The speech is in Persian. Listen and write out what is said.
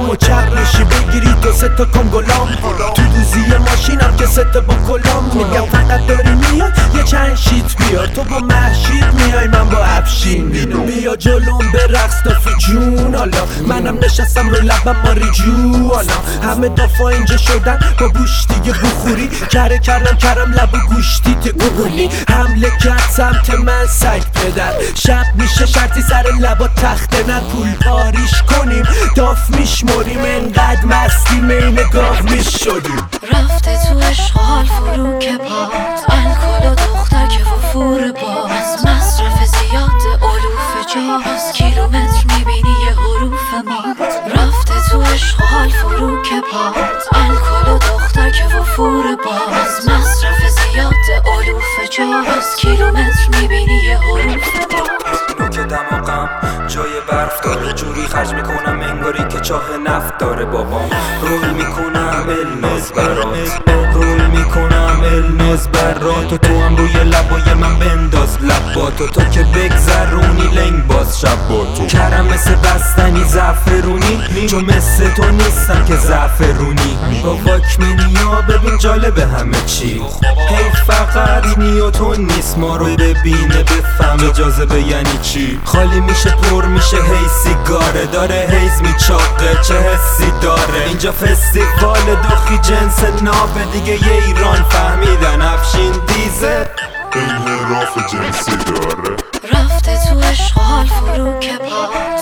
و چپ میشی بگیری تو سه تا کنگلام تو دوزی ماشینم که سه تا با کلام میگم فقط داری میاد یه چند شیت بیار تو با محشید میای من با افشین بیا جلوم به رقص دافی جون حالا منم نشستم رو لبم ماری جو حالا همه دافا اینجا شدن با بوش دیگه بخوری کره کردم لب و گوشتی تکونی حمله کرد سمت من سگ پدر شب میشه شرطی سر لبا تخته نه پول پاریش کنیم داف میشمریم انقدر مستیم این گاو میشدیم رفته تو عشق حال فرو که پات الکل و دختر که فور باز مصرف زیاد علوف جاز کیلومتر میبینی یه حروف مات رفته تو عشق حال فرو که پات الکل و دختر که فور باز مصرف زیاد علوف جاز کیلومتر میبینی یه حروف مات نوک دماغم جای برف داره جوری خرج میکنم انگاری که چاه نفت داره بابام رول میکنم علمز برات رول میکنم علمز برات تو هم روی لبای من بنداز لباتو تو که بگذرونی لنگ باز شباتو کرم مثل بستنی زعفرونی چون مثل تو نیستم که زعفرونی با واکمنیا ببین جالبه همه چی هی فقط نیوتون نیست ما رو ببینه بفهم جاذبه یعنی چی خالی میشه پر میشه هی سیگاره داره هیز میچاقه چه حسی داره اینجا فستیوال دخی جنس نابه دیگه یه ایران فهمیدن افشین دیزه انحراف جنسی داره رفته تو عشق حال فرو که پات